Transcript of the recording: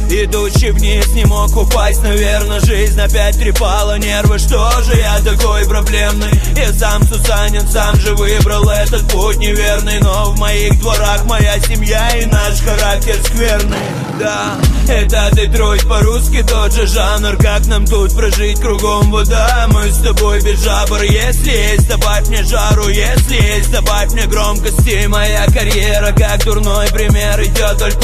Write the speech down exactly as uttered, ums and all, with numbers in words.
идущий вниз, не мог упасть. Наверное, жизнь опять трепала нервы. Что же я такой проблемный? Я сам Сусанин, сам же выбрал этот путь неверный. Но в моих дворах моя семья и наш характер скверный. Да, это Детройт, по-русски тот же жанр. Как нам тут прожить, кругом вода. Мы с тобой без жабр. Если есть, добавь мне жару. Если есть, добавь мне громкости. Моя карьера как дурной пример идет только